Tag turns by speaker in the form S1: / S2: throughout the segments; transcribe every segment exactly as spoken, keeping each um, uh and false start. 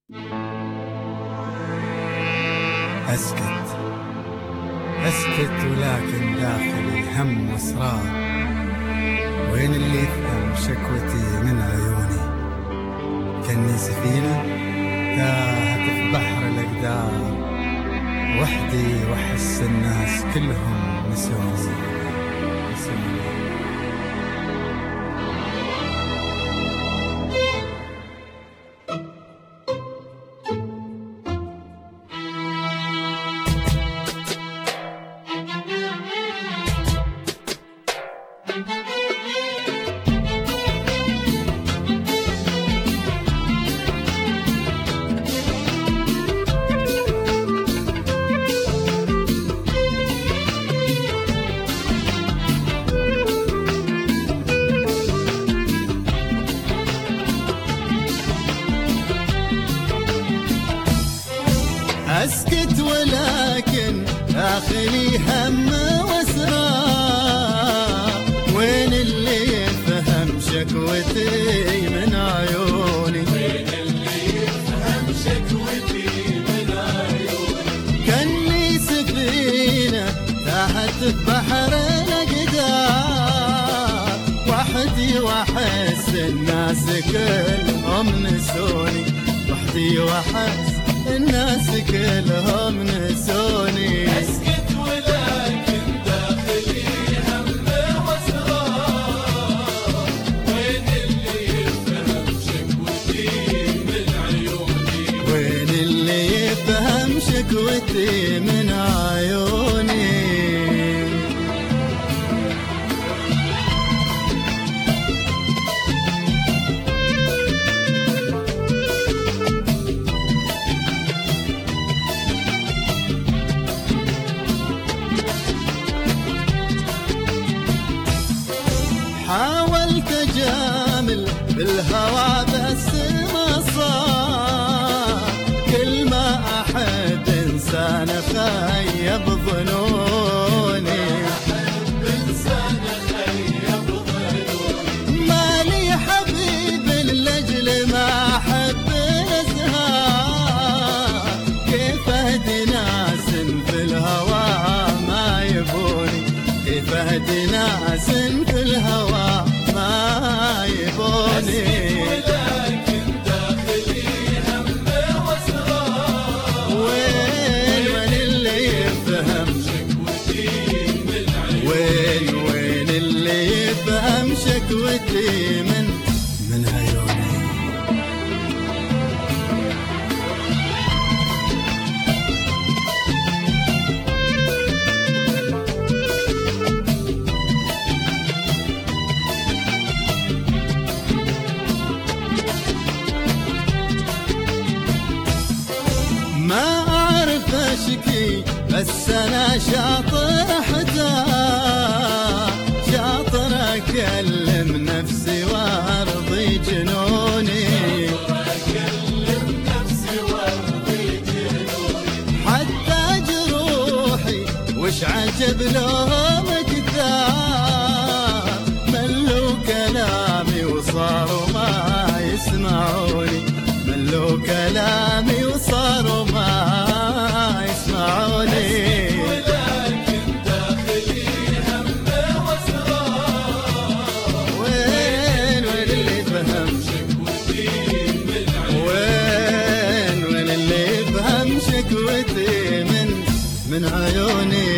S1: أسكت أسكت ولكن داخلي هم وصراع، وين اللي يفهم شكوتي من عيوني؟ كأني سفينة تاهت في بحر الأقدار، وحدي وأحس الناس كلهم نسوني.
S2: أسكت ولكن داخلي هم وسراء، وين اللي يفهم شكوتي من عيوني؟
S3: وين اللي يفهم شكوتي من عيوني؟
S2: كأني سفينة تحت بحر الأقدار، وحدي وأحس الناس كلهم نسوني، وحدي وأحس الناس كلهم نسوني.
S3: أسكت ولكن داخلي هم وسرار، وين اللي يفهم شكوتي من عيوني؟
S2: وين اللي يفهم شكوتي من عيوني؟ حاولت أجامل بالهوى بس ما صار، كل ما أحب إنسان خيب ظنوني، مالي حبيب لأجل ما أحب الأزهار، كيف أهدي ناس في الهوى ما يبوني، كيف أهدي ناس في الهوى ما يبوني.
S3: ولكن داخلي هم وسرار،
S2: وين وين اللي يفهم
S3: شكوتي من عيوني؟
S2: وين وين اللي يفهم شكوتي من من عيوني؟ ما أعرف أشكي بس أنا شاطر أحزان، شاطر أكلم نفسي وأرضي جنوني،
S3: أكلم نفسي وأرضي جنوني،
S2: حتى جروحي وش عجب لهم كثار، ملوا كلامي وصاروا ما يسمعوني، ملوا كلامي وصاروا ما يسمعوني.
S3: ولكن داخلي هم وسرار،
S2: وين وين اللي يفهم
S3: شكوتي من عيوني؟
S2: وين وين اللي يفهم شكوتي من من عيوني؟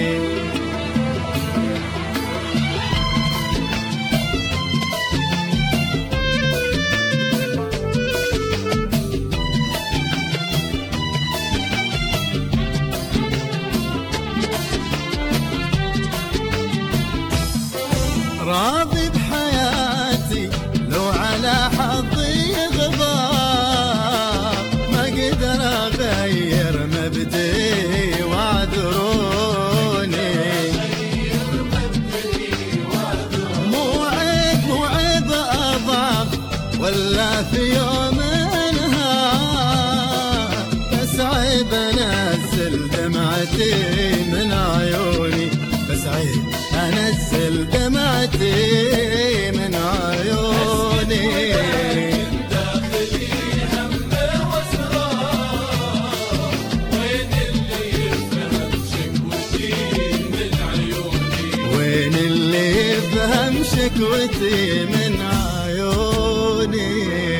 S2: راضي بحياتي لو على حظي غبار، ما اقدر اغير مبدئي واعذروني، مو عيب مو عيب اضعف ولا في يوم انهار، بس عيب انزل دمعتي من عيوني، بس عيب انزل دمعتي من عيوني.
S3: داخلي هم وسرار،
S2: شكوتي من عيوني.